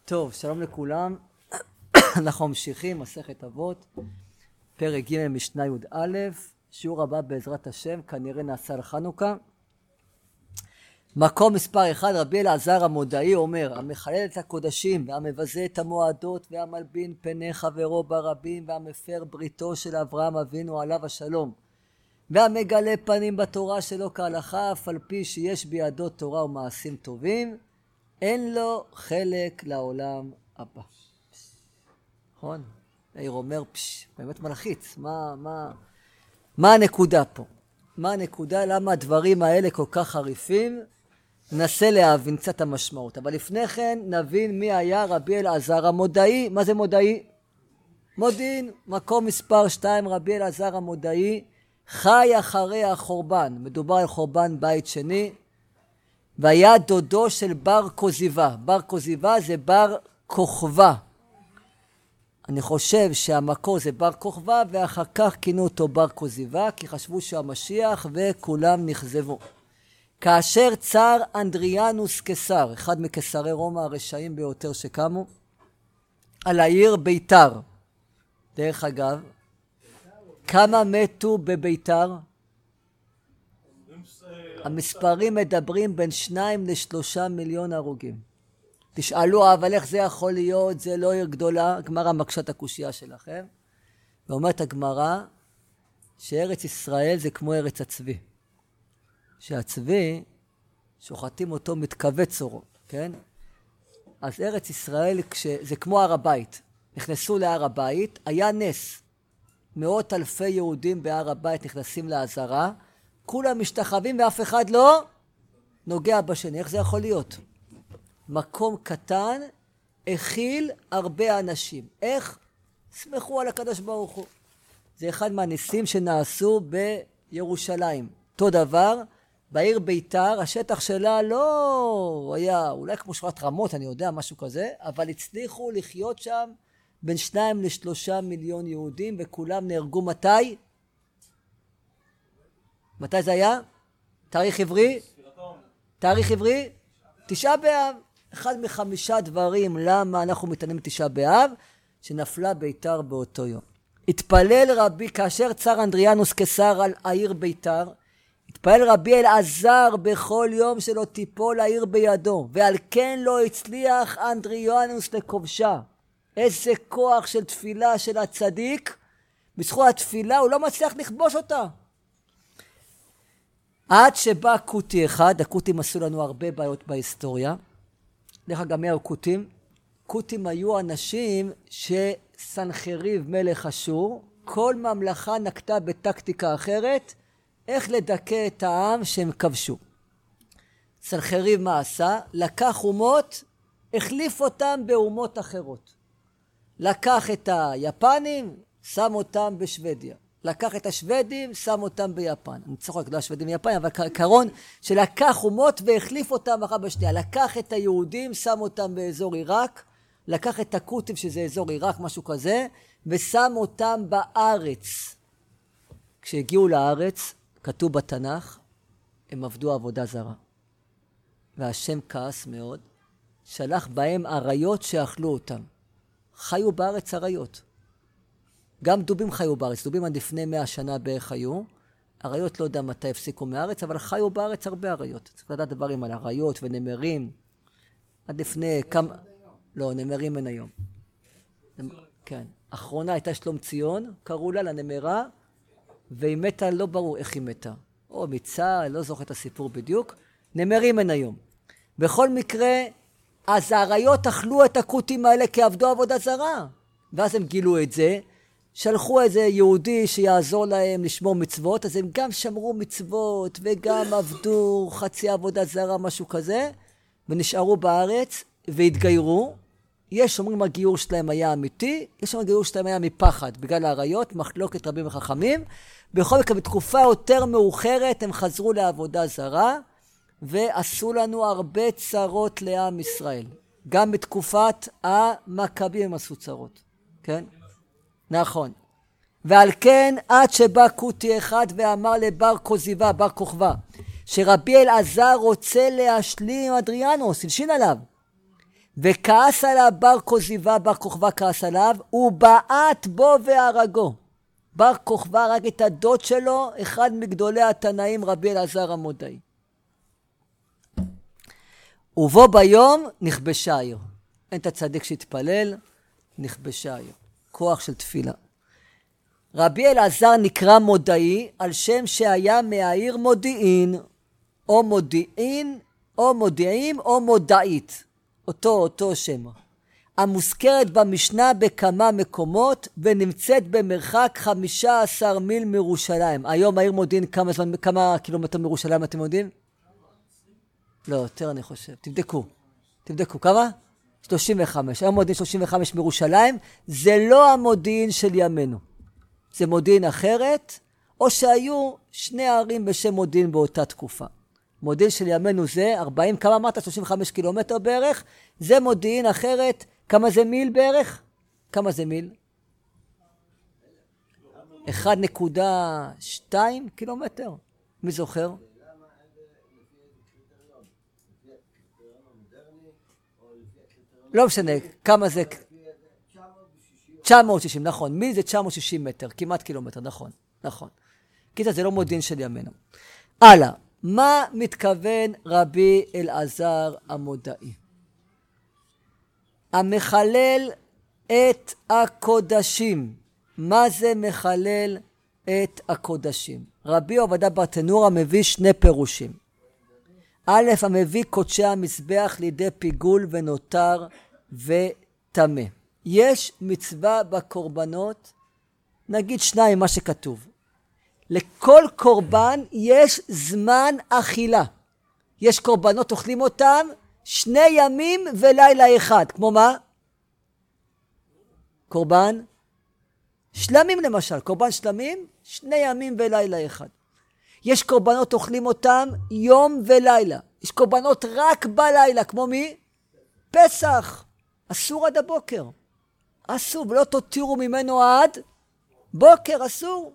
טוב, שלום לכולם. אנחנו ממשיכים, מסכת אבות, פרק ג' משנה י"א, שיעור הבא בעזרת השם, כנראה נעשה על חנוכה. מקום מספר 1, רבי אלעזר המודעי אומר, המחלל את הקודשים והמבזה את המועדות והמלבין פני חברו ברבים והמפר בריתו של אברהם אבינו עליו השלום והמגלה פנים בתורה שלו כהלכה, אף על פי שיש בידו תורה ומעשים טובים, אין לו חלק לעולם הבא. נכון? מאיר אומר, באמת מלחיץ. מה הנקודה פה? מה הנקודה? למה הדברים האלה כל כך חריפים? ננסה להבין קצת המשמעות. אבל לפני כן נבין מי היה רבי אלעזר המודעי. מה זה מודעי? מודיעין. מקום מספר 2, רבי אלעזר המודעי חי אחרי החורבן. מדובר על חורבן בית שני. והיה דודו של בר כוזיבה. בר כוזיבה זה בר כוכבא. אני חושב שהמקור זה בר כוכבא, ואחר כך כינו אותו בר כוזיבה, כי חשבו שהוא המשיח וכולם נכזבו. כאשר צר אנדריאנוס קיסר, אחד מקיסרי רומא הרשעים ביותר שקמו, על העיר ביתר. דרך אגב, כמה מתו בביתר? המספרים מדברים בין 2 ל3 מיליון הרוגים. תשאלו, אבל איך זה יכול להיות? זה לא עיר גדולה. הגמרא מקשה את הקושייה שלכם. ואומרת הגמרא שארץ ישראל זה כמו ארץ הצבי. שהצבי, שוחטים אותו מתכווץ עורו, כן? אז ארץ ישראל זה כמו הר הבית. נכנסו להר הבית, היה נס. מאות אלפי יהודים בהר הבית נכנסים לעזרה, כולם משתחווים ואף אחד לא נוגע בשני. איך זה יכול להיות? מקום קטן הכיל הרבה אנשים. איך? סמכו על הקדוש ברוך הוא. זה אחד מהניסים שנעשו בירושלים. אותו דבר, בעיר ביתר, השטח שלה לא היה, אולי כמו שורת רמות, אני יודע, משהו כזה, אבל הצליחו לחיות שם בין 2 ל3 מיליון יהודים, וכולם נהרגו מתי? מתי זה היה? תאריך עברי? תאריך עברי? 9 באב. אחד מ5 דברים למה אנחנו מתענים 9 באב, שנפלה ביתר באותו יום. התפלל רבי, כאשר צר אנדריאנוס קיסר על העיר ביתר, התפלל רבי אלעזר בכל יום שלא תיפול העיר בידו, ועל כן לא הצליח אנדריאנוס לכובשה. איזה כוח של תפילה של הצדיק, בזכות התפילה הוא לא מצליח לכבוש אותה. עד שבא קוטי אחד, הקוטים עשו לנו הרבה בעיות בהיסטוריה. דרך אגב, מי היו קוטים? קוטים היו אנשים שסנחריב מלך אשור, כל ממלכה נקטה בטקטיקה אחרת, איך לדכא את העם שהם כבשו. סנחריב מה עשה? לקח אומות, החליף אותם באומות אחרות. לקח את היפנים, שם אותם בשוודיה. לקח את השוודים, שם אותם ביפן. אני צריך רק לא השוודים ביפן, אבל קרון שלקח אומות והחליף אותם אחת בשנייה. לקח את היהודים, שם אותם באזור עיראק, לקח את הקוטים שזה אזור עיראק, משהו כזה, ושם אותם בארץ. כשהגיעו לארץ, כתוב בתנ"ך, הם עבדו עבודה זרה. והשם כעס מאוד, שלח בהם עריות שאכלו אותם. חיו בארץ עריות. גם דובים חיו בארץ, דובים עד לפני 100 שנה בערך היו, עריות לא יודע מתי הפסיקו מארץ, אבל חיו בארץ הרבה עריות. צריך לדעת דברים על עריות ונמרים, עד לפני כמה... לא, נמרים אין היום. כן, אחרונה הייתה שלום ציון, קראו לה לנמרה, והיא מתה, לא ברור איך היא מתה. או מצה, לא זוכר את הסיפור בדיוק, נמרים אין היום. בכל מקרה, אז העריות אכלו את הקוטים האלה כעבדו עבודה זרה, ואז הם גילו את זה, שלחו איזה יהודי שיעזור להם לשמור מצוות, אז הם גם שמרו מצוות וגם עבדו חצי עבודה זרה, משהו כזה, ונשארו בארץ והתגיירו. יש אומרים הגיור שלהם היה אמיתי, יש אומרים הגיור שלהם היה מפחד, בגלל העריות, מחלוקת רבים וחכמים. בכל מקרה, בתקופה יותר מאוחרת הם חזרו לעבודה זרה, ועשו לנו הרבה צרות לעם ישראל. גם בתקופת המכבים הם עשו צרות, כן? נכון. ועל כן עד שבא קוטי אחד ואמר לבר כוזיבה, בר כוכבא, שרבי אלעזר רוצה להשלים אדריאנוס, הלשין עליו, וכעס עליו בר כוזיבא, בר כוכבא כעס עליו, ובעט בו והרגו. בר כוכבא הרג את הדוד שלו, אחד מגדולי התנאים, רבי אלעזר המודעי. ובו ביום נכבשה העיר. אין את הצדיק שהתפלל, נכבשה העיר. כוח של תפילה. רבי אלעזר נקרא מודעי על שם שהיה מהעיר מודיעין, או מודיעין, או מודיעים, או מודעית. אותו שם. המוזכרת במשנה בכמה מקומות, ונמצאת במרחק 15 מיל מירושלים. היום העיר מודיעין כמה קילומטר מירושלים אתם יודעים? לא, יותר אני חושב. תבדקו. כמה? 35. היום מודיעין 35 מירושלים. זה לא המודיעין של ימינו. זה מודיעין אחרת, או שהיו שני ערים בשם מודיעין באותה תקופה. מודיעין של ימינו זה 40, כמה אמרת? 35 קילומטר בערך. זה מודיעין אחרת. כמה זה מיל בערך? כמה זה מיל? 1.2 קילומטר. מי זוכר? לא משנה, כמה זה? 960, נכון. מיל זה 960 מטר, כמעט קילומטר, נכון. כיתה זה לא מודיעין של ימינו. הלאה, מה מתכוון רבי אלעזר המודעי? המחלל את הקודשים. מה זה מחלל את הקודשים? רבי עובדיה ברטנורה מביא שני פירושים. א', המביא קודשי המזבח לידי פיגול ונותר וטמא. יש מצווה בקורבנות, נגיד שניים מה שכתוב. לכל קורבן יש זמן אכילה. יש קורבנות, אוכלים אותם 2 ימים ולילה אחד. כמו מה? קורבן שלמים למשל. קורבן שלמים, 2 ימים ולילה אחד. יש קורבנות, אוכלים אותם יום ולילה. יש קורבנות רק בלילה. כמו מי? פסח. אסור עד הבוקר. אסור, ולא תותירו ממנו עד בוקר, אסור.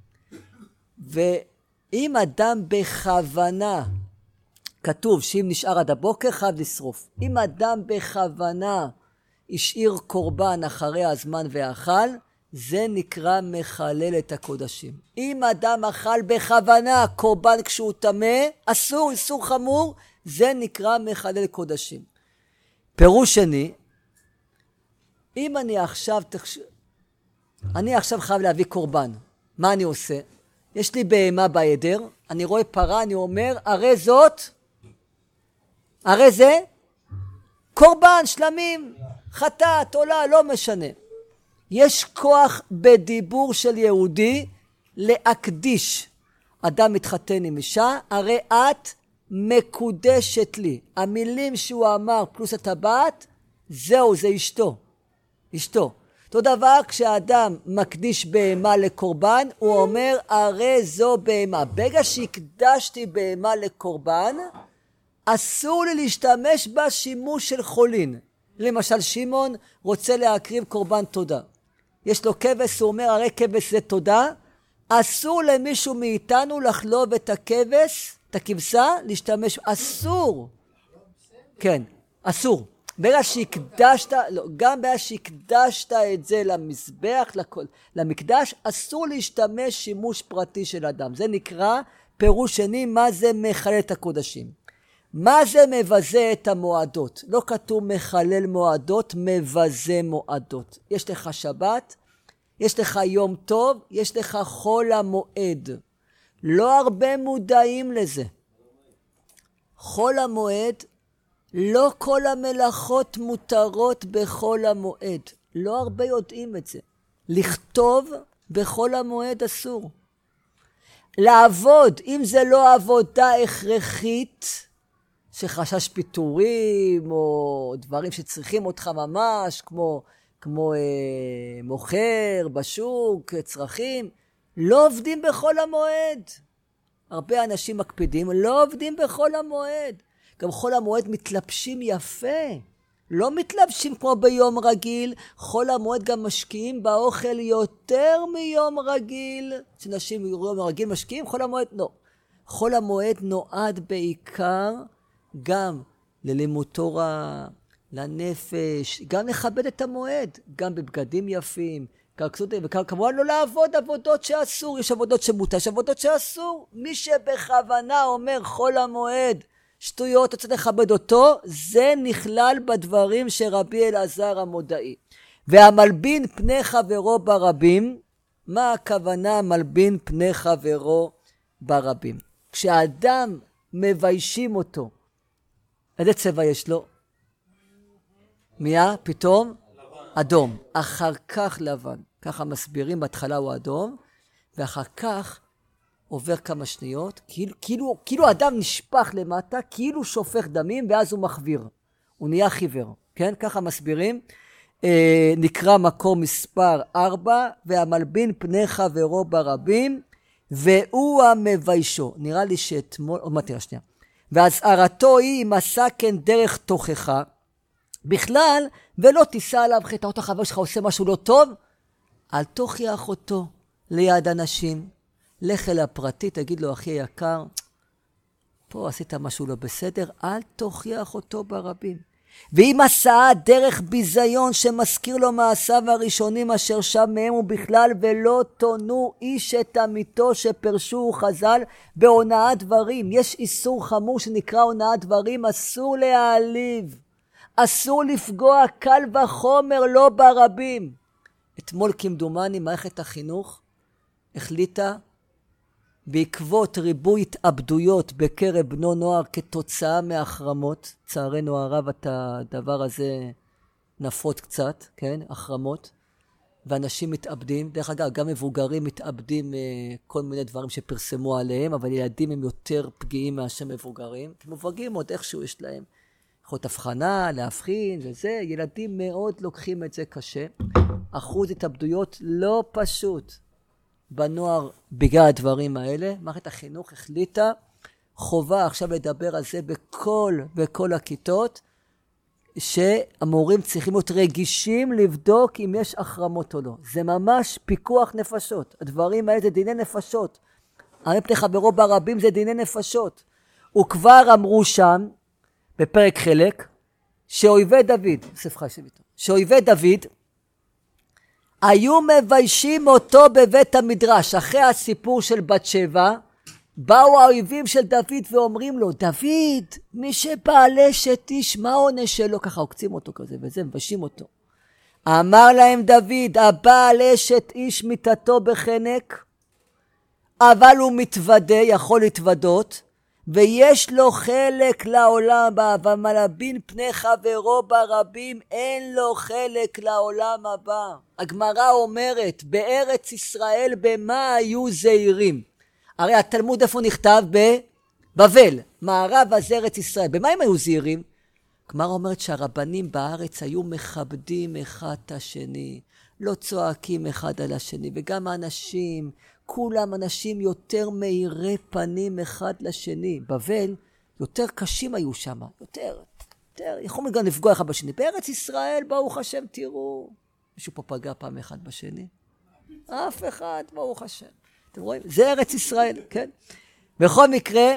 ואם אדם בכוונה, כתוב שאם נשאר עד הבוקר חייב לשרוף. אם אדם בכוונה השאיר קורבן אחרי הזמן ואכל, זה נקרא מחלל את הקודשים. אם אדם אכל בכוונה קורבן כשהוא טמא, אסור, איסור חמור, זה נקרא מחלל קודשים. פירוש שני, אם אני עכשיו חייב להביא קורבן, מה אני עושה? יש לי בהמה בעדר, אני רואה פרה, אני אומר, הרי זה קורבן, שלמים, חטאת, עולה, לא משנה. יש כוח בדיבור של יהודי להקדיש. אדם מתחתן עם אישה, הרי את מקודשת לי. המילים שהוא אמר פלוס הטבעת, זהו, זה אשתו. אותו דבר כשאדם מקדיש בהמה לקורבן, הוא אומר הרי זו בהמה. ברגע שהקדשתי בהמה לקורבן, אסור לי להשתמש בה שימוש של חולין. למשל שמעון רוצה להקריב קורבן תודה. יש לו כבש, הוא אומר הרי כבש זה תודה. אסור למישהו מאיתנו לחלוב את הכבש, את הכבשה, להשתמש, אסור. כן, אסור. ברגע שהקדשת, גם ברגע שהקדשת את זה למזבח, למקדש, אסור להשתמש שימוש פרטי של אדם. זה נקרא פירוש שני, מה זה מחלל את הקודשים. מה זה מבזה את המועדות? לא כתוב מחלל מועדות, מבזה מועדות. יש לך שבת, יש לך יום טוב, יש לך חול המועד. לא הרבה מודעים לזה. חול המועד, לא כל המלאכות מותרות בחול המועד. לא הרבה יודעים את זה. לכתוב בחול המועד אסור. לעבוד, אם זה לא עבודה הכרחית, שחשש פיטורים או דברים שצריכים אותך ממש, כמו מוכר בשוק, צרכים, לא עובדים בחול המועד. הרבה אנשים מקפידים, לא עובדים בחול המועד. גם חול המועד מתלבשים יפה. לא מתלבשים כמו ביום רגיל. חול המועד גם משקיעים באוכל יותר מיום רגיל. שנשים ביום רגיל משקיעים, חול המועד לא. חול המועד נועד בעיקר גם ללימוד תורה, לנפש, גם לכבד את המועד, גם בבגדים יפים, וכמובן לא לעבוד עבודות שאסור, יש עבודות שמותר, יש עבודות שאסור. מי שבכוונה אומר חול המועד, שטויות, אתה צריך לכבד אותו, זה נכלל בדברים שרבי אלעזר המודעי. והמלבין פני חברו ברבים, מה הכוונה מלבין פני חברו ברבים? כשאדם מביישים אותו, איזה צבע יש לו? פתאום? אדום. אחר כך לבן. ככה מסבירים, בהתחלה הוא אדום, ואחר כך עובר כמה שניות, כאילו אדם נשפך למטה, כאילו שופך דמים, ואז הוא מחביר. הוא נהיה חיוור. כן? ככה מסבירים. נקרא מקור מספר 4, והמלבין פני חברו ברבים, והוא המביישו. נראה לי שאתמול, עוד מעט השנייה. והזהרתו היא אם עשה כן דרך תוכחה, בכלל, ולא תישא עליו חטא. אותו חבר שלך עושה משהו לא טוב, אל תוכיח אותו ליד אנשים. לך אל הפרטי, תגיד לו, אחי יקר, פה עשית משהו לא בסדר, אל תוכיח אותו ברבים. ואם עשה דרך ביזיון שמזכיר לו מעשיו הראשונים אשר שב מהם ובכלל, ולא תונו איש את עמיתו שפרשו חז"ל בהונאת דברים. יש איסור חמור שנקרא הונאת דברים, אסור להעליב. אסור לפגוע קל וחומר לא ברבים. אתמול כמדומני מערכת החינוך החליטה בעקבות ריבוי התאבדויות בקרב בנו נוער כתוצאה מהחרמות, צערנו הרב את הדבר הזה נפות קצת, כן, החרמות, ואנשים מתאבדים, דרך אגב גם מבוגרים מתאבדים כל מיני דברים שפרסמו עליהם, אבל ילדים הם יותר פגיעים מאשר מבוגרים, כי מבוגרים עוד איכשהו יש להם יכולת הבחנה, להבחין וזה, ילדים מאוד לוקחים את זה קשה, אחוז התאבדויות לא פשוט בנוער בגלל הדברים האלה. מערכת החינוך החליטה חובה עכשיו לדבר על זה בכל הכיתות, שהמורים צריכים להיות רגישים לבדוק אם יש החרמות או לא. זה ממש פיקוח נפשות. הדברים האלה זה דיני נפשות. מפני חברו ברבים זה דיני נפשות. וכבר אמרו שם בפרק חלק שאויבי דוד, שאויבי דוד היו מביישים אותו בבית המדרש. אחרי הסיפור של בת שבע, באו האויבים של דוד ואומרים לו, דוד, מי שבעל אשת איש, מה העונש שלו? ככה עוקצים אותו כזה, וזה מביישים אותו. אמר להם דוד, הבעל אשת איש מיתתו בחנק, אבל הוא מתוודה, יכול להתוודות, ויש לו חלק לעולם הבא, ומלבין פני חברו ברבים, אין לו חלק לעולם הבא. הגמרא אומרת, בארץ ישראל במה היו זהירים? הרי התלמוד איפה נכתב? בבבל, מערב אז ארץ ישראל. במה הם היו זהירים? הגמרא אומרת שהרבנים בארץ היו מכבדים אחד את השני, לא צועקים אחד על השני, וגם האנשים, כולם אנשים יותר מאירי פנים אחד לשני. בבל יותר קשים היו שם, יותר יכולים גם לפגוע אחד בשני. בארץ ישראל, ברוך השם, תראו, מישהו פה פגע פעם אחד בשני? אף אחד, ברוך השם. אתם רואים? זה ארץ ישראל, כן? בכל מקרה,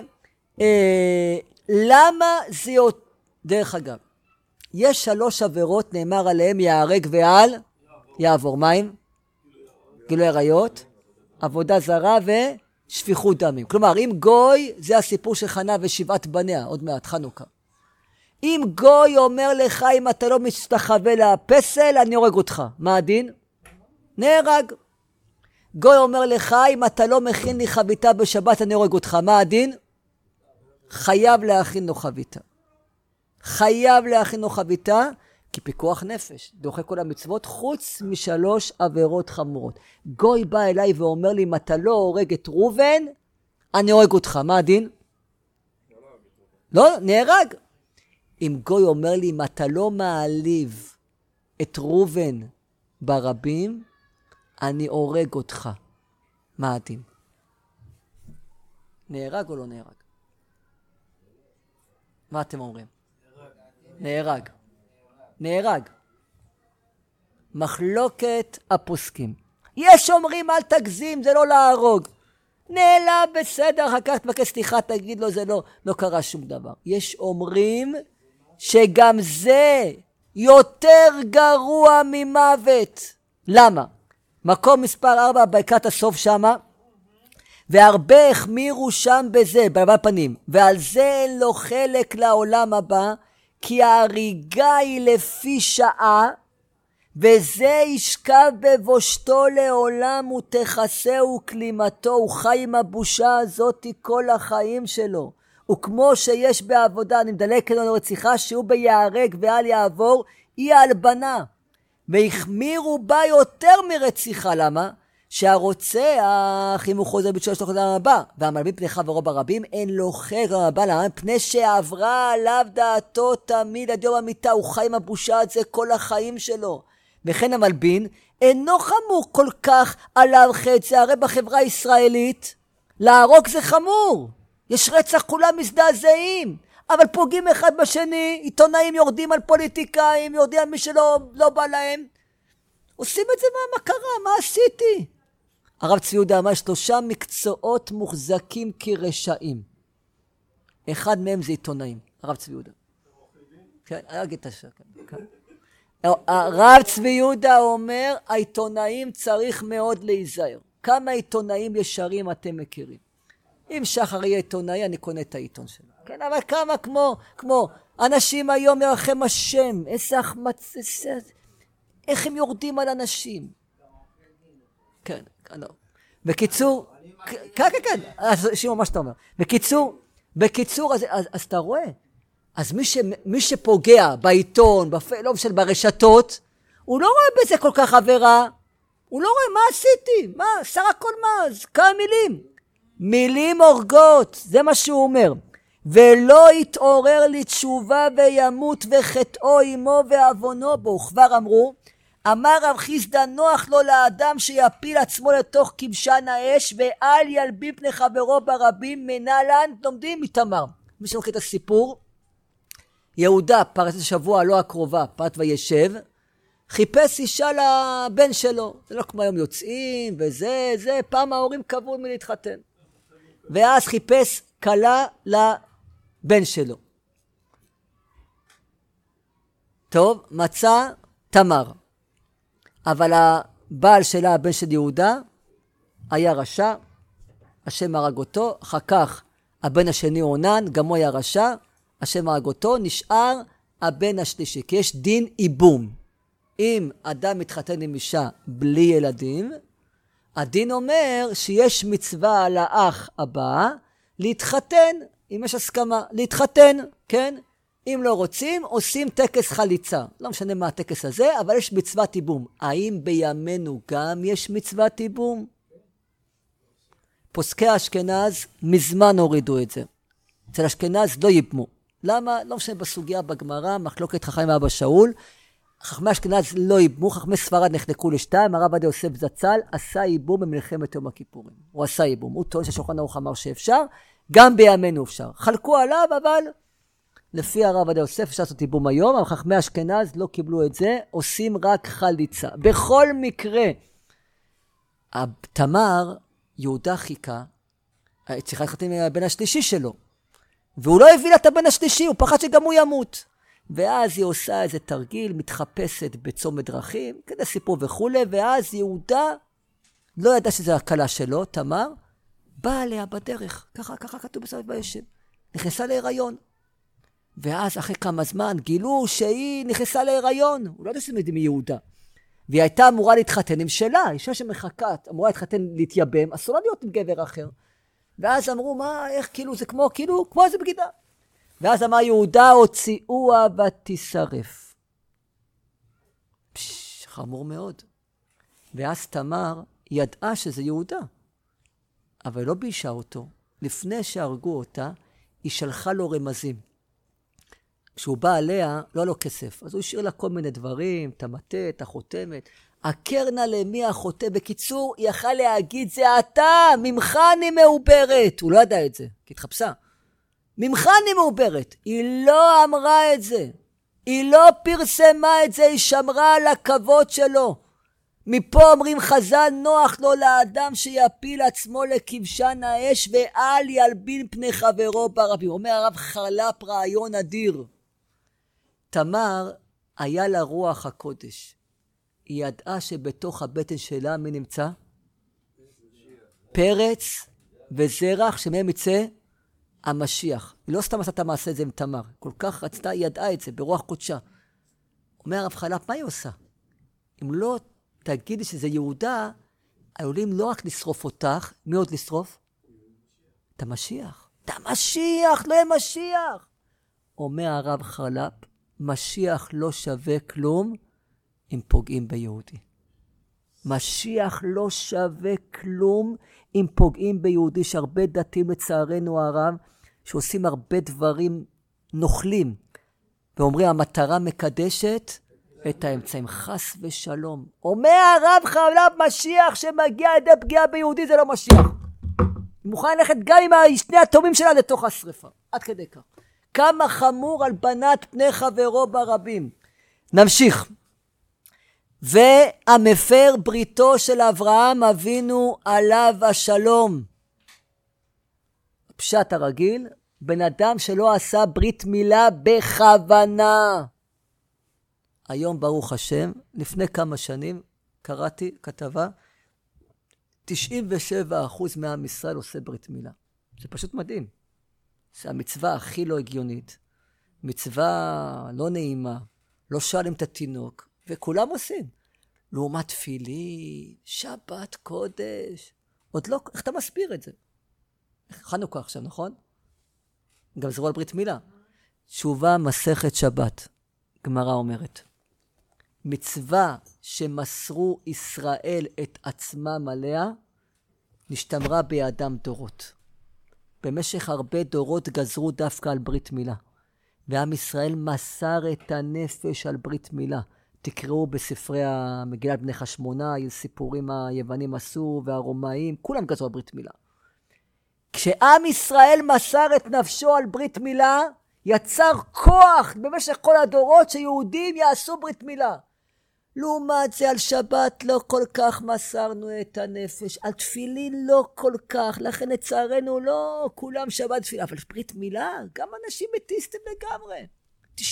למה זה יותר? דרך אגב, יש 3 עבירות, נאמר עליהם יהרג ועל יעבור. מים? גילוי עריות, עבודה זרה ושפיכות דמים. כלומר, אם גוי, זה הסיפור של חנה ושבעת בניה, עוד מעט חנוכה. אם גוי אומר לך, אם אתה לא מסתחווה לפסל, אני הורג אותך. מה הדין? נהרג. גוי אומר לך, אם אתה לא מכין לי חביתה בשבת, אני הורג אותך. מה הדין? חייב להכין לו חביתה. חייב להכין לו חביתה, כי פיקוח נפש, דוחה כל המצוות, חוץ מ3 עבירות חמורות. גוי בא אליי ואומר לי, אם אתה לא הורג את רובן, אני הורג אותך. מה הדין? לא, נהרג. אם גוי אומר לי, אם אתה לא מעליב את רובן ברבים, אני הורג אותך. מה הדין? נהרג או לא נהרג? מה אתם אומרים? נהרג. נהרג. מחלוקת הפוסקים. יש אומרים אל תגזים, זה לא להרוג. נעלם בסדר, אחר כך תבקש סליחה, תגיד לו זה לא קרה שום דבר. יש אומרים שגם זה יותר גרוע ממוות. למה? מקום מספר 4 ברכת הסוף שמה, והרבה החמירו שם בזה, בעבר פנים, ועל זה אין לו חלק לעולם הבא, כי ההריגה היא לפי שעה, וזה ישכב בבושתו לעולם ותכסהו כלימתו, הוא חי עם הבושה הזאת כל החיים שלו. וכמו שיש בעבודה, אני מדלג כזו רציחה, שהוא ביהרג ואל יעבור, היא ההלבנה. והחמירו בה יותר מרציחה, למה? שהרוצח, אם הוא חוזר בתשובה שלו חוזר הבא, והמלבין פני חברו ברבים, אין לו חלק הבא, למה? פני שעברה עליו דעתו תמיד עד יום המיטה, הוא חי עם הבושה הזה כל החיים שלו. וכן המלבין אינו חמור כל כך עליו חצה, הרי בחברה הישראלית להרוג זה חמור, יש רצח, כולם מזדעזעים, אבל פוגעים אחד בשני, עיתונאים יורדים על פוליטיקאים, יורדים על מי שלא בא להם, עושים את זה. מה קרה? מה עשיתי? הרב צבי יהודה אמר 3 מקצועות מוחזקים כרשעים, אחד מהם זה עיתונאים. הרב צבי יהודה, כן, אני אגיד את השקל, כן. הרב צבי יהודה אומר, העיתונאים צריך מאוד להיזהר. כמה עיתונאים ישרים אתם מכירים? אם שחר יהיה עיתונאי, אני קונה את העיתון שלו. כן, אבל כמה כמו אנשים היום ירחם השם, איזה החמצ... איך הם יורדים על אנשים. כן, לא. בקיצור, כן, אז שימו מה שאתה אומר. בקיצור, אז אתה רואה, אז מי שפוגע בעיתון, לא משנה, ברשתות, הוא לא רואה בזה כל כך עבירה, הוא לא רואה מה עשיתי, מה, שר הכל מה, כמה מילים הורגות, זה מה שהוא אומר. ולא יתעורר לתשובה וימות וחטאו עמו ועוונו בו. כבר אמר רב חיסדא, נוח לו לאדם שיפיל עצמו לתוך כבשן האש ואל ילבין פני חברו ברבים. מנהלן לומדים מתמר. מי שמכיר את הסיפור, יהודה פרשת השבוע לא הקרובה, פרשת וישב, חיפש אישה לבן שלו. זה לא כמו היום יוצאים וזה, פעם ההורים קבעו מלהתחתן. ואז חיפש כלה לבן שלו. טוב, מצא תמר. אבל הבעל שלה, הבן של יהודה, היה רשע, השם הרג אותו, אחר כך הבן השני אונן, גם הוא היה רשע, השם הרג אותו, נשאר הבן השלישי, כי יש דין איבום. אם אדם מתחתן עם אישה בלי ילדים, הדין אומר שיש מצווה על האח הבא להתחתן, אם יש הסכמה, להתחתן, כן? אם לא רוצים, עושים טקס חליצה. לא משנה מה הטקס הזה, אבל יש מצוות ייבום. האם בימינו גם יש מצוות ייבום? פוסקי אשכנז מזמן הורידו את זה. אצל אשכנז לא ייבמו. למה? לא משנה בסוגיה בגמרא, מחלוקת חכמים אבא שאול, חכמי אשכנז לא ייבמו, חכמי ספרד נחלקו לשתיים, הרב עובדיה יוסף זצ"ל עשה ייבום במלחמת יום הכיפורים. הוא עשה ייבום, הוא טוען ששולחן ערוך אמר שאפשר, גם בימינו אפשר. חלקו עליו, אבל לפי הרב עובדיה יוסף אפשר לעשות ייבום היום, אבל חכמי אשכנז לא קיבלו את זה, עושים רק חליצה. בכל מקרה, תמר, יהודה חיכה, צריכה להתחתן עם הבן השלישי שלו, והוא לא הביא לה את הבן השלישי, הוא פחד שגם הוא ימות. ואז היא עושה איזה תרגיל, מתחפשת בצומת דרכים, כדי סיפור וכו', ואז יהודה לא ידע שזה הקלה שלו, תמר, באה עליה בדרך, ככה כתוב בספר וישב, נכנסה להיריון. ואז אחרי כמה זמן גילו שהיא נכנסה להיריון, הוא לא יודע שזה מיהודה. והיא הייתה אמורה להתחתן עם שלה, אישה שמחכה, אמורה להתחתן להתייבם, אסור לה להיות עם גבר אחר. ואז אמרו, מה, איך, כאילו, זה כמו איזה בגידה. ואז אמר יהודה, הוציאוה ותשרף. חמור מאוד. ואז תמר ידעה שזה יהודה, אבל לא בישה אותו. לפני שהרגו אותה, היא שלחה לו רמזים. כשהוא בא עליה, לא לו כסף. אז הוא השאיר לה כל מיני דברים, את המטה, את החותמת. הקרנה למי החוטא. בקיצור, היא יכל להגיד, זה אתה, ממך אני מעוברת. הוא לא ידע את זה, כי התחפשה. ממך אני מעוברת. היא לא אמרה את זה. היא לא פרסמה את זה, היא שמרה על הכבוד שלו. מפה אומרים חז"ל, נוח לו לאדם שיפיל עצמו לכבשן האש ואל ילבין פני חברו ברבים. אומר הרב חלף רעיון אדיר. תמר היה לה רוח הקודש. היא ידעה שבתוך הבטן שלה מי נמצא? פרץ וזרח שמהם יצא המשיח. היא לא סתם עשתה את המעשה הזה עם תמר. כל כך רצתה, היא ידעה את זה ברוח קודשה. אומר הרב חלפ, מה היא עושה? אם לא תגידי שזה יהודה, עלולים לא רק לשרוף אותך, מי עוד לשרוף? את המשיח. את המשיח, לא יהיה משיח. אומר הרב חלפ, משיח לא שווה כלום אם פוגעים ביהודי. משיח לא שווה כלום אם פוגעים ביהודי. יש הרבה דתיים לצערנו הרב, שעושים הרבה דברים נוכלים, ואומרים המטרה מקדשת את האמצעים. חס ושלום. אומר הרב חלפ, משיח שמגיע לידי פגיעה ביהודי זה לא משיח. היא מוכנה ללכת גם עם שני התאומים שלה לתוך השריפה. עד כדי כך. כמה חמור על בנת פני חברו ברבים. נמשיך. והמפר בריתו של אברהם אבינו עליו השלום. פשט הרגיל, בן אדם שלא עשה ברית מילה בכוונה. היום ברוך השם, לפני כמה שנים קראתי כתבה, 97% מעם ישראל עושה ברית מילה. זה פשוט מדהים. זה המצווה הכי לא הגיונית. מצווה לא נעימה, לא שואלים את התינוק, וכולם עושים. לעומת תפילין, שבת קודש. עוד לא, איך אתה מסביר את זה? חנוכה עכשיו, נכון? גם זרו על ברית מילה. תשובה מסכת שבת, גמרא אומרת. מצווה שמסרו ישראל את עצמם עליה, נשתמרה בידם דורות. במשך הרבה דורות גזרו דווקא על ברית מילה. ועם ישראל מסר את הנפש על ברית מילה. תקראו בספרי המגילת בני חשמונה, סיפורים היוונים עשו והרומאים, כולם גזרו על ברית מילה. כשעם ישראל מסר את נפשו על ברית מילה, יצר כוח במשך כל הדורות שיהודים יעשו ברית מילה. לעומת זה על שבת לא כל כך מסרנו את הנפש, על תפילין לא כל כך, לכן לצערנו לא כולם שבת תפילה, אבל ברית מילה, גם אנשים מטיסטים לגמרי, 97%,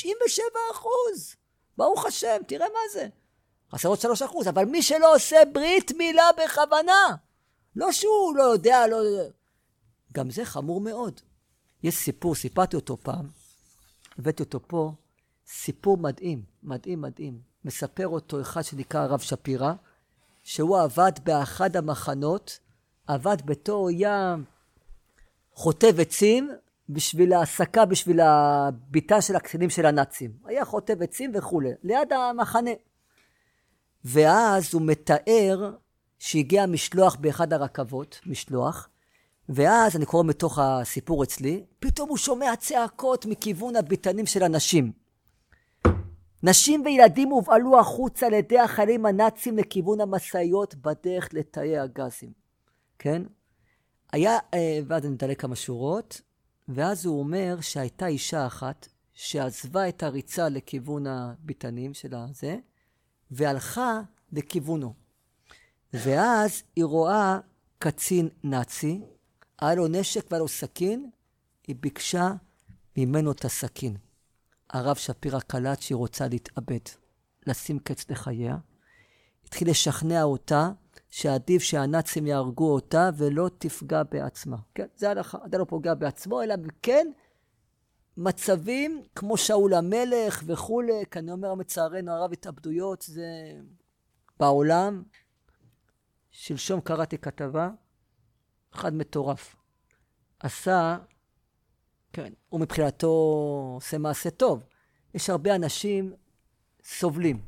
ברוך השם, תראה מה זה, חסרות 3%, אבל מי שלא עושה ברית מילה בכוונה, לא שהוא לא יודע, לא... גם זה חמור מאוד. יש סיפור, סיפרתי אותו פעם, הבאתי אותו פה, סיפור מדהים, מדהים, מדהים. מספר אותו אחד שנקרא הרב שפירא, שהוא עבד באחד המחנות, עבד בתור ים חוטב עצים, בשביל ההעסקה, בשביל הביטה של הקצינים של הנאצים. היה חוטב עצים וכו', ליד המחנה. ואז הוא מתאר שהגיע משלוח באחד הרכבות, משלוח, ואז אני קורא מתוך הסיפור אצלי, פתאום הוא שומע צעקות מכיוון הביטנים של אנשים. נשים וילדים הובעלו החוצה על ידי החיילים הנאצים לכיוון המשאיות בדרך לתאי הגזים. כן? היה, ואז אני מדלק כמה שורות, ואז הוא אומר שהייתה אישה אחת שעזבה את הריצה לכיוון הביטנים של הזה, והלכה לכיוונו. ואז היא רואה קצין נאצי, היה לו נשק והיה לו סכין, היא ביקשה ממנו את הסכין. הרב שפירא קלט שהיא רוצה להתאבד, לשים קץ לחייה. התחיל לשכנע אותה שעדיף שהנאצים יהרגו אותה ולא תפגע בעצמה. כן, זה הלכה, אתה לא פוגע בעצמו, אלא כן מצבים כמו שאול המלך וכו'. כי אני אומר, מצערנו הרב, התאבדויות זה בעולם. שלשום קראתי כתבה, אחד מטורף. עשה, כן, הוא מבחינתו עושה מעשה טוב. יש הרבה אנשים סובלים.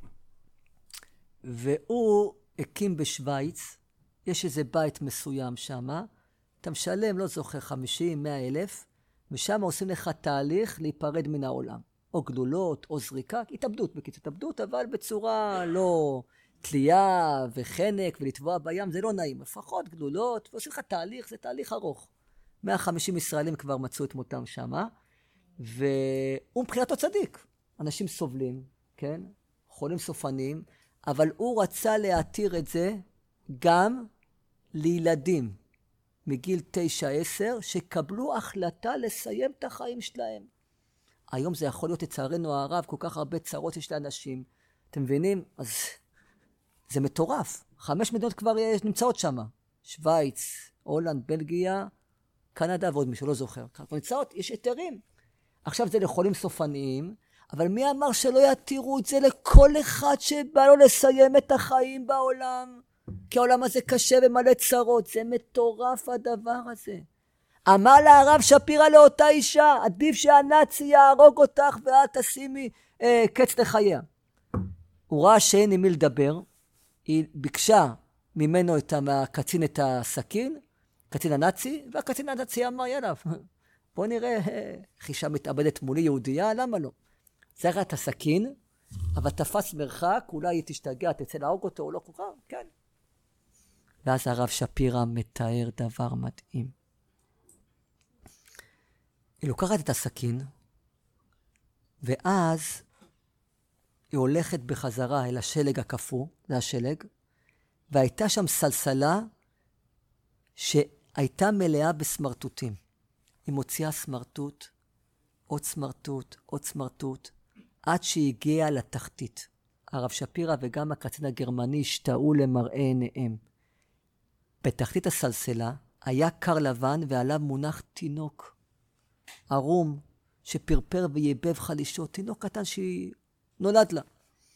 והוא הקים בשוויץ, יש איזה בית מסוים שם, אתה משלם, לא זוכר, 50, 100 אלף, ושם עושים לך תהליך להיפרד מן העולם. או גלולות, או זריקה, התאבדות, התאבדות, אבל בצורה לא תלייה וחנק ולטבוע בים, זה לא נעים. לפחות גלולות, ועושים לך תהליך, זה תהליך ארוך. 150 ישראלים כבר מצאו את מותם שם, והוא מבחינתו צדיק. אנשים סובלים, כן? חולים סופניים, אבל הוא רצה להתיר את זה גם לילדים מגיל 9-10, שקבלו החלטה לסיים את החיים שלהם. היום זה יכול להיות לצערנו הרב, כל כך הרבה צרות יש לאנשים. אתם מבינים? אז זה מטורף. 5 מדינות כבר נמצאות שם. שוויץ, הולנד, בלגיה, קנדה ועוד מישהו, לא זוכר. נמצאות, יש היתרים. עכשיו זה לחולים סופניים, אבל מי אמר שלא יתירו את זה לכל אחד שבא לו לסיים את החיים בעולם? כי העולם הזה קשה ומלא צרות. זה מטורף הדבר הזה. אמר לה הרב שפירא לאותה אישה, עדיף שהנאצי יהרוג אותך ואל תשימי קץ לחייה. הוא ראה שאין עם מי לדבר, היא ביקשה ממנו מהקצין את הסכין, קצין הנאצי, והקצין הנאצי אמר יאללה, בוא נראה איך אישה מתאבדת מולי יהודייה, למה לא? צריך את הסכין, אבל תפס מרחק, אולי היא תשתגע, תצא להרוג אותו או לא כל כך, כן. ואז הרב שפירא מתאר דבר מדהים. היא לוקחת את הסכין, ואז היא הולכת בחזרה אל השלג הקפוא, זה השלג, והייתה שם סלסלה שהייתה מלאה בסמרטוטים. היא מוציאה סמרטוט, עוד סמרטוט, עוד סמרטוט, עד שהגיעה לתחתית. הרב שפירא וגם הקצין הגרמני השתאו למראה עיניהם. בתחתית הסלסלה היה קר לבן ועליו מונח תינוק. ערום שפרפר וייבב חלישות, תינוק קטן שהיא נולד לה.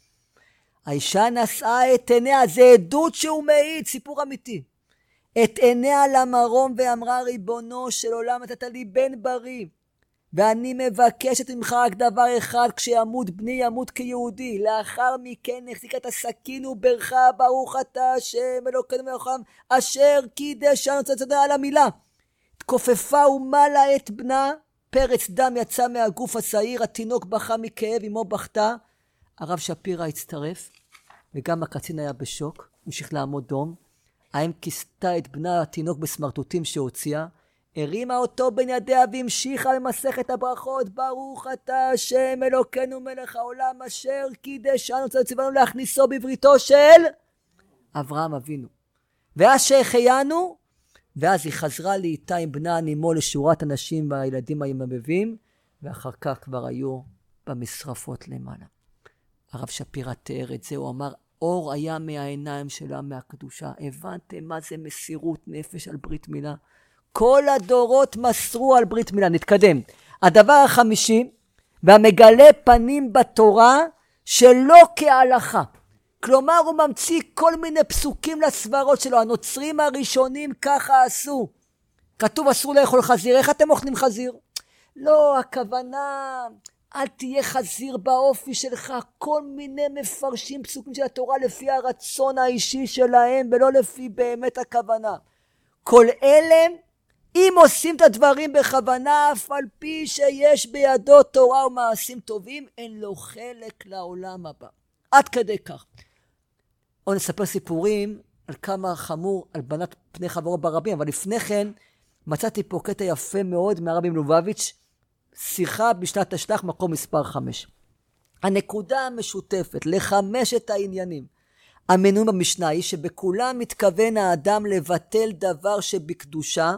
האישה נשאה את עיניה, זה עדות שהוא מעיד, סיפור אמיתי. את עיניה למרום ואמרה, ריבונו של עולם, נתת לי בן בריא, ואני מבקשת ממך רק דבר אחד, כשימות בני ימות כיהודי. לאחר מכן החזיקה את הסכין וברכה, ברוך אתה השם אלוקינו מלך העולם, אשר קידשנו, צדקה על המילה. תכופפה ומלה את בנה, פרץ דם יצא מהגוף הצעיר, התינוק בכה מכאב, אמו בכתה. הרב שפירא הצטרף, וגם הקצין היה בשוק, המשיך לעמוד דום. האם כיסתה את בנה התינוק בסמרטוטים שהוציאה, הרימה אותו בין ידיה והמשיכה במסכת הברכות, ברוך אתה השם אלוקינו מלך העולם, אשר קידשנו ציוונו להכניסו בבריתו של אברהם אבינו. ואז שהחיינו, ואז היא חזרה לאיתה עם בנה נימו לשורת הנשים והילדים הימבבים, ואחר כך כבר היו במשרפות למעלה. הרב שפירא תיאר את זה, הוא אמר, אור היה מהעיניים שלה מהקדושה. הבנתם מה זה מסירות נפש על ברית מילה? כל הדורות מסרו על ברית מילה. נתקדם. הדבר החמישי, והמגלה פנים בתורה שלא כהלכה. כלומר הוא ממציא כל מיני פסוקים לסברות שלו. הנוצרים הראשונים ככה עשו. כתוב אסור לאכול חזיר. איך אתם אוכלים חזיר? לא, הכוונה, אל תהיה חזיר באופי שלך. כל מיני מפרשים פסוקים של התורה לפי הרצון האישי שלהם, ולא לפי באמת הכוונה. כל אלה, אם עושים את הדברים בכוונה, אף על פי שיש בידו תורה ומעשים טובים, אין לו חלק לעולם הבא. עד כדי כך. או נספר סיפורים על כמה חמור הלבנת פני חברו ברבים, אבל לפני כן מצאתי פה קטע יפה מאוד מהרבי מלובביץ', שיחה בשנת תשל"ח מקום מספר 5. הנקודה המשותפת לחמשת העניינים המנויים במשנה היא שבכולם מתכוון האדם לבטל דבר שבקדושה,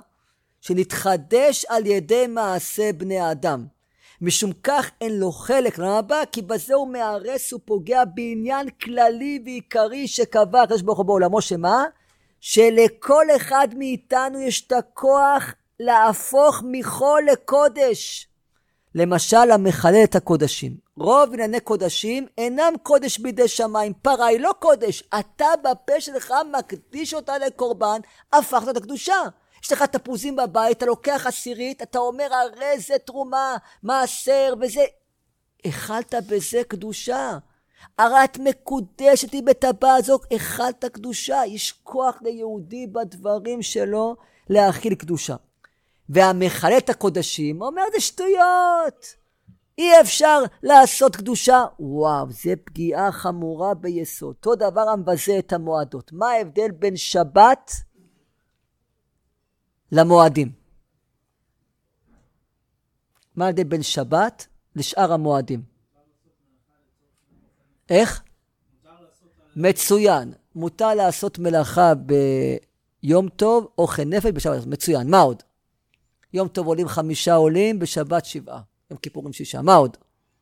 שנתחדש על ידי מעשה בני האדם. משום כך אין לו חלק לעולם הבא, כי בזה הוא מארס ופוגע בעניין כללי ועיקרי שקבע הקדוש ברוך הוא בעולמו, שמה? שלכל אחד מאיתנו יש את הכוח להפוך מחול לקודש. למשל המחלל את הקודשים. רוב ענייני קודשים אינם קודש בידי שמיים. פרה היא לא קודש. אתה בפה שלך מקדיש אותה לקורבן, הפכת את הקדושה. יש לך תפוזים בבית, אתה לוקח עשירית, אתה אומר הרי זה תרומה, מעשר וזה. אכלת בזה קדושה. הרי את מקודשת היא בטבעה הזאת, אכלת קדושה. יש כוח ליהודי בדברים שלו להאכיל קדושה. והמחלל את הקודשים אומר זה שטויות. אי אפשר לעשות קדושה. וואו, זה פגיעה חמורה ביסוד. אותו דבר המבזה את המועדות. מה ההבדל בין שבת למועדים? מה ההבדל בין שבת לשאר המועדים? איך? מצוין. מותר לעשות מלאכה ביום טוב, אוכל נפש בשבת. מצוין. מה עוד? יום טוב עולים 5 עולים, בשבת 7. יום כיפורים שישה, מה עוד?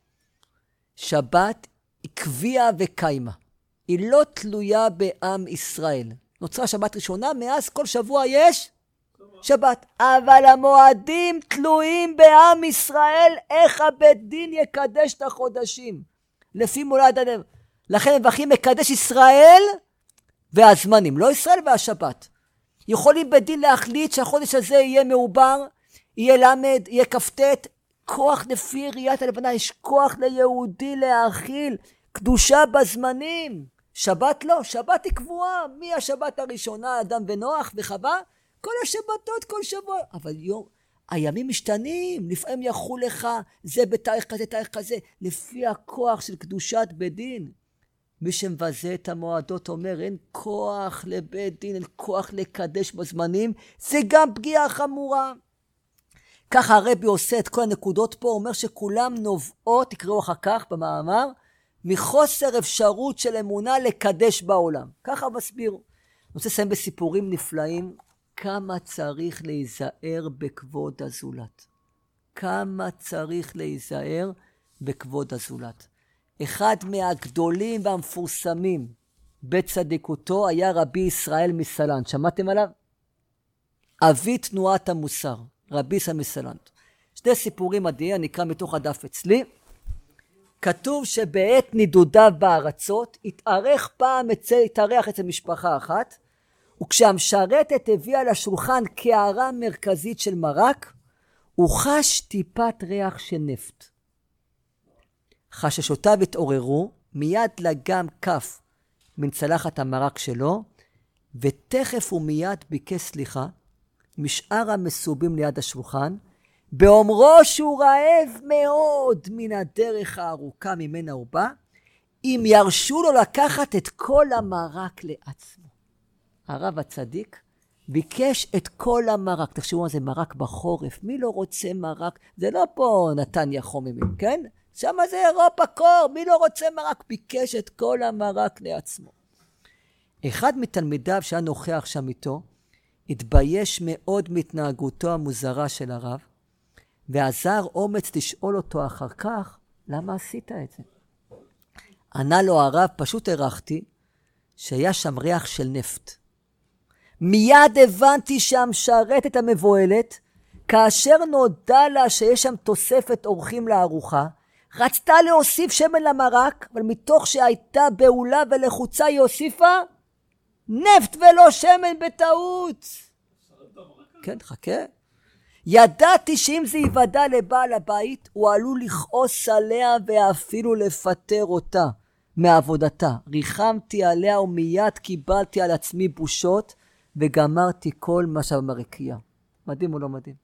שבת היא קביעה וקיימה. היא לא תלויה בעם ישראל. נוצרה שבת ראשונה, מאז כל שבוע יש שבת. אבל המועדים תלויים בעם ישראל, איך הבית דין יקדש את החודשים. לפי מולד אדם. לכן מבחים מקדש ישראל והזמנים, לא ישראל והשבת. יכולים בית דין להחליט שהחודש הזה יהיה מעובר, יהיה למד, יהיה כפתת, כוח לפי ראיית הלבנה, יש כוח ליהודי להאכיל, קדושה בזמנים. שבת לא, שבת היא קבועה, מהשבת הראשונה, אדם ונוח וחווה, כל השבתות, כל שבוע. אבל הימים משתנים, לפעמים יחול לך, זה בתאריך כזה, תאריך כזה, לפי הכוח של קדושת בית דין. מי שמבזה את המועדות אומר, אין כוח לבית דין, אין כוח לקדש בזמנים, זה גם פגיעה חמורה. ככה הרבי עושה את כל הנקודות פה, אומר שכולם נובעות, תקראו אחר כך במאמר, מחוסר אפשרות של אמונה לקדש בעולם. ככה מסביר. אני רוצה לסיים בסיפורים נפלאים, כמה צריך להיזהר בכבוד הזולת. כמה צריך להיזהר בכבוד הזולת. אחד מהגדולים והמפורסמים בצדיקותו היה רבי ישראל מסלנט. שמעתם עליו? אבי תנועת המוסר, רבי ישראל מסלנט. שני סיפורים מדהים, אני אקרא מתוך הדף אצלי. כתוב שבעת נידודיו בארצות התארח אצל משפחה אחת, וכשהמשרתת הביאה לשולחן קערה מרכזית של מרק, הוא חש טיפת ריח של נפט. חששותיו התעוררו, מיד לגם כף מן צלחת המרק שלו, ותכף ומיד ביקש סליחה משאר המסובים ליד השולחן, באומרו שהוא רעב מאוד מן הדרך הארוכה ממנה הוא בא, אם ירשו לו לקחת את כל המרק לעצמו. הרב הצדיק ביקש את כל המרק. תחשבו מה זה מרק בחורף. מי לא רוצה מרק? זה לא פה נתניה חוממים, כן? שם זה אירופה קור. מי לא רוצה מרק? ביקש את כל המרק לעצמו. אחד מתלמידיו שהיה נוכח שם איתו, התבייש מאוד מתנהגותו המוזרה של הרב, ועזר אומץ לשאול אותו אחר כך, למה עשית את זה? ענה לו הרב, פשוט הרחתי שהיה שם ריח של נפט. מיד הבנתי שהמשרתת המבועלת, כאשר נודע לה שיש שם תוספת אורחים לארוחה, רצתה להוסיף שמן למרק, אבל מתוך שהייתה בעולה ולחוצה היא הוסיפה נפט ולא שמן בטעות. כן, חכה. ידעתי שאם זה יוודע לבעל הבית, הוא עלול לכעוס עליה ואפילו לפטר אותה מעבודתה. ריחמתי עליה ומיד קיבלתי על עצמי בושות, וגמרתי כל מה שבמרקייה. מדהים או לא מדהים?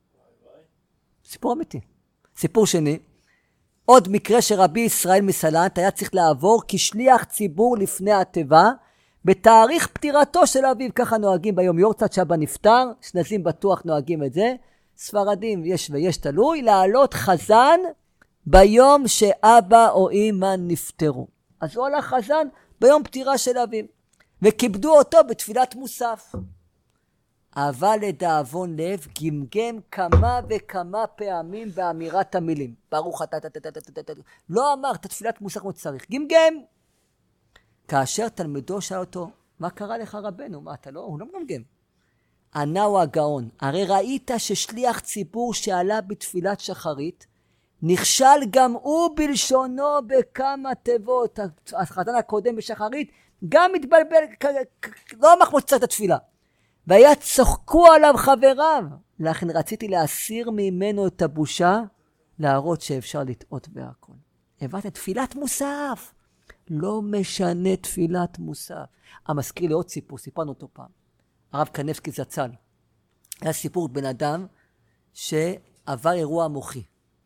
סיפור אמיתי. סיפור שני, עוד מקרה שרבי ישראל מסלנט היה צריך לעבור כשליח ציבור לפני התיבה, בתאריך פטירתו של אביו. ככה נוהגים ביום יורצת, שאבא נפטר, שנזים בטוח נוהגים את זה. ספרדים יש ויש תלוי, לעלות חזן ביום שאבא או אמא נפטרו. אז הוא עלה חזן ביום פטירה של אביו, וכיבדו אותו בתפילת מוסף. אבל לדאבון לב גמגם כמה וכמה פעמים באמירת המילים. ברוך אתה, לא אמר את התפילת מוסף כמו צריך, גמגם. כאשר תלמידו שאל אותו, מה קרה לך רבנו? מה אתה לא? הוא לא מגמגם. ענה הוא הגאון, הרי ראית ששליח ציבור שעלה בתפילת שחרית, נכשל גם הוא בלשונו בכמה תיבות. החתן הקודם בשחרית גם מתבלבל, לא אמר כמו שצריך את התפילה. והיה צוחקו עליו חבריו. לכן רציתי להסיר ממנו את הבושה, להראות שאפשר לטעות בהכל. הבאת תפילת מוסף. לא משנה תפילת מוסף. המזכיר לי עוד סיפור, סיפרנו אותו פעם. הרב קנבסקי זצ"ל. היה סיפור בן אדם שעבר אירוע מוחי.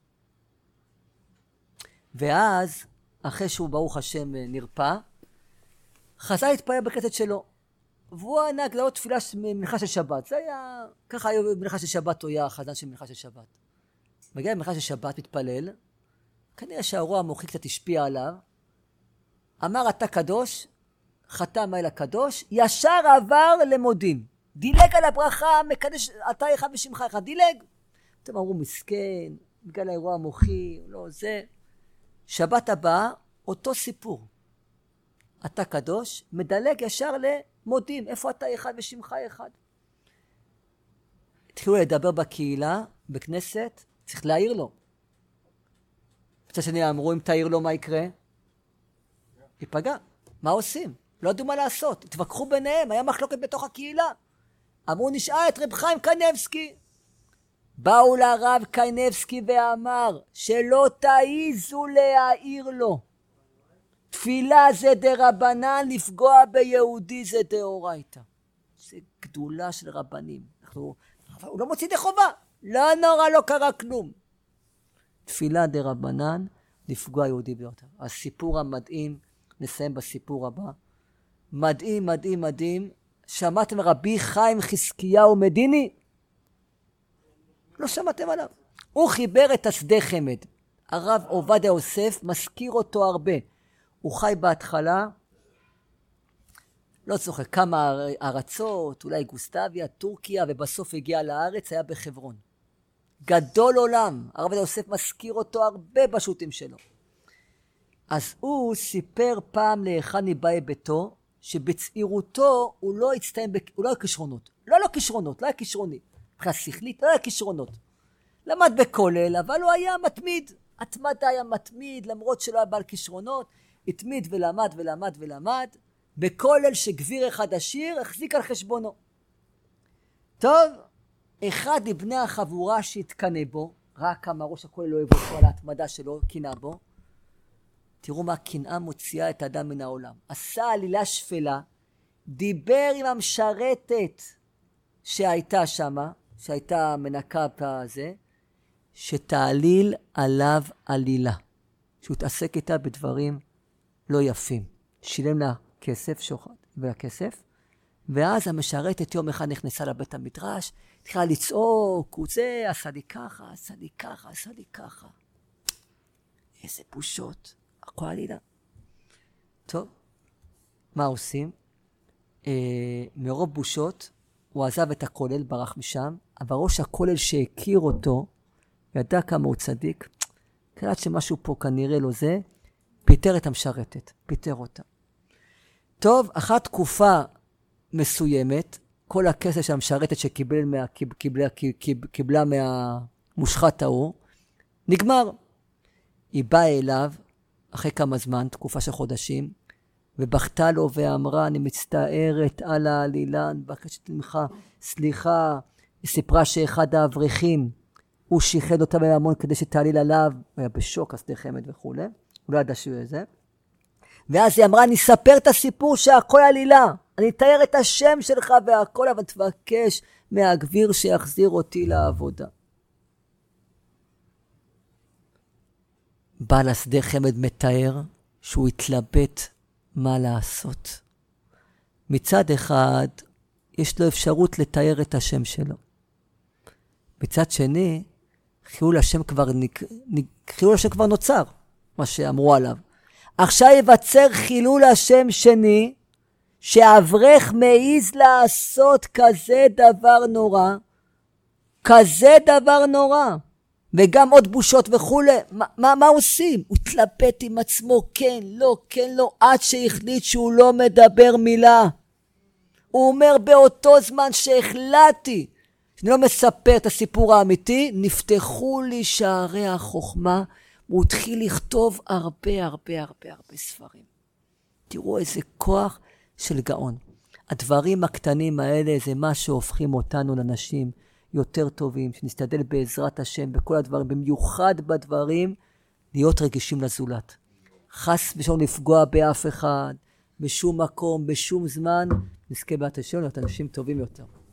ואז, אחרי שהוא ברוך השם נרפא, חזר להתפלל בכנסת שלו. והוא ענק לעוד תפילה מנחה של שבת. זה היה, ככה היה מנחה של שבת, הוא היה החזן של מנחה של שבת. מגיע למנחה של שבת, מתפלל, כנראה שהאירוע המוחי קצת השפיע עליו, אמר אתה קדוש, חתם אל הקדוש, ישר עבר למודים. דילג על הברכה, מקדש אתה אחד ושמך אחד, דילג. אתם אמרו מסכן, בגלל האירוע המוחי, לא זה. שבת הבאה, אותו סיפור. אתה קדוש, מדלג ישר למודים, איפה אתה אחד ושמך אחד. התחילו לדבר בקהילה, בכנסת, צריך להעיר לו. מצד שני אמרו, אם תעיר לו מה יקרה? ייפגע. מה עושים? לא ידעו מה לעשות. התווכחו ביניהם, היה מחלוקת בתוך הקהילה. אמרו, נשאל את רב חיים קניבסקי. באו לרב קניבסקי ואמר, שלא תעיזו להעיר לו. תפילה זה דרבנן, לפגוע ביהודי זה דאורייתא. זה גדולה של רבנים. הוא לא מוציא די חובה. לא נורא, לא קרה כלום. תפילה דרבנן, לפגוע יהודי ביותר. הסיפור המדהים, נסיים בסיפור הבא. מדהים, מדהים, מדהים. שמעתם רבי חיים חזקיהו מדיני? לא שמעתם עליו. הוא חיבר את השדה חמד. הרב עובדיה יוסף מזכיר אותו הרבה. הוא חי בהתחלה, לא זוכר, כמה ארצות, אולי גוסטביה, טורקיה, ובסוף הגיע לארץ, היה בחברון. גדול עולם. הרב עובדיה יוסף מזכיר אותו הרבה בשו"תים שלו. אז הוא סיפר פעם לאחד מבאי ביתו, שבצעירותו הוא לא הצטיין, הוא לא היה כישרונות. לא היה כישרוני. מבחינה שכלית, לא היה כישרונות. למד בכולל, אבל הוא היה מתמיד. התמדה היה מתמיד, למרות שלא היה בעל כישרונות, התמיד ולמד. בכולל שגביר אחד עשיר, החזיק על חשבונו. טוב, אחד מבני החבורה שהתקנה בו, ראה כמה ראש הכולל לא אוהב אותו על ההתמדה שלו, קינא בו. תראו מה הקנאה מוציאה את האדם מן העולם. עשה עלילה שפלה, דיבר עם המשרתת שהייתה שמה, שהייתה מנקה בזה, שתעליל עליו עלילה. שהוא התעסק איתה בדברים לא יפים. שילם לה כסף, שוחד, והכסף, ואז המשרתת יום אחד נכנסה לבית המדרש, התחילה לצעוק, הוא זה, עשה לי ככה. איזה בושות. הכל עלילה. טוב, מה עושים? מרוב בושות, הוא עזב את הכולל, ברח משם, אבל ראש הכולל שהכיר אותו, ידע כמה הוא צדיק, קלט שמשהו פה כנראה לא זה, פיטר את המשרתת, פיטר אותה. טוב, אחת תקופה מסוימת, כל הכסף של המשרתת שקיבלה מהמושחת ההוא, נגמר. היא באה אליו, אחרי כמה זמן, תקופה של חודשים, ובכתה לו ואמרה, אני מצטערת על העלילה, אני מבקשת ממך, סליחה. היא סיפרה שאחד האברכים, הוא שיחד אותה בהמון כדי שתעליל עליו, הוא היה בשוק, השדה חמד וכו'. הוא לא ידע שהוא זה. ואז היא אמרה, אני אספר את הסיפור שהכל עלילה, אני אתאר את השם שלך והכל, אבל תבקש מהגביר שיחזיר אותי לעבודה. בעל השדה חמד מתאר שהוא התלבט מה לעשות. מצד אחד, יש לו אפשרות לתאר את השם שלו. מצד שני, חילול השם כבר נוצר, מה שאמרו עליו. עכשיו ייווצר חילול השם שני, שאברך מעיז לעשות כזה דבר נורא, וגם עוד בושות וכו'. מה עושים? הוא התלבט עם עצמו, כן, לא, עד שהחליט שהוא לא מדבר מילה. הוא אומר, באותו זמן שהחלטתי, שאני לא מספר את הסיפור האמיתי, נפתחו לי שערי החוכמה, הוא התחיל לכתוב הרבה ספרים. תראו איזה כוח של גאון. הדברים הקטנים האלה זה מה שהופכים אותנו לאנשים יותר טובים, שנסתדל בעזרת השם בכל הדברים, במיוחד בדברים, להיות רגישים לזולת. חס ושלום לפגוע באף אחד, בשום מקום, בשום זמן, נזכה בעזרת השם להיות אנשים טובים יותר.